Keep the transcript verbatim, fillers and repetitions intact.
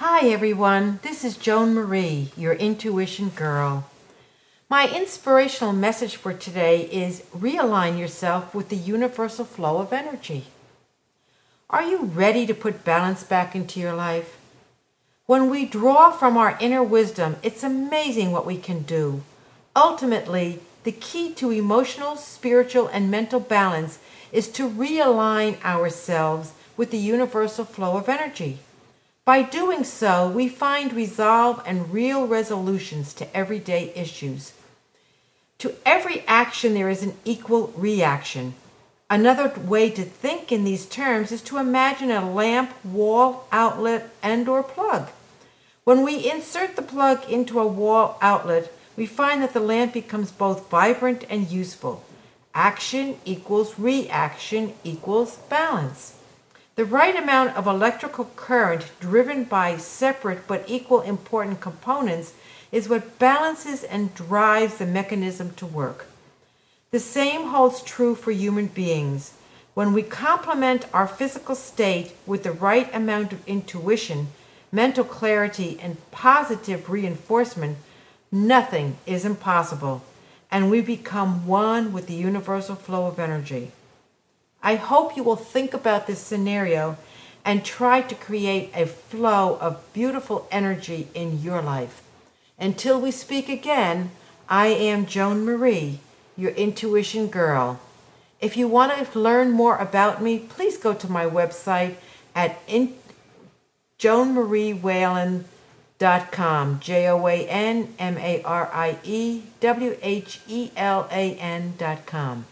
Hi everyone, this is Joan Marie, your intuition girl. My inspirational message for today is realign yourself with the universal flow of energy. Are you ready to put balance back into your life? When we draw from our inner wisdom, it's amazing what we can do. Ultimately, the key to emotional, spiritual, and mental balance is to realign ourselves with the universal flow of energy. By doing so, we find resolve and real resolutions to everyday issues. To every action, there is an equal reaction. Another way to think in these terms is to imagine a lamp, wall, outlet, and or plug. When we insert the plug into a wall outlet, we find that the lamp becomes both vibrant and useful. Action equals reaction equals balance. The right amount of electrical current driven by separate but equal important components is what balances and drives the mechanism to work. The same holds true for human beings. When we complement our physical state with the right amount of intuition, mental clarity, and positive reinforcement, nothing is impossible, and we become one with the universal flow of energy. I hope you will think about this scenario and try to create a flow of beautiful energy in your life. Until we speak again, I am Joan Marie, your intuition girl. If you want to learn more about me, please go to my website at in- joan marie whalen dot com, J O A N M A R I E W H E L A N dot com.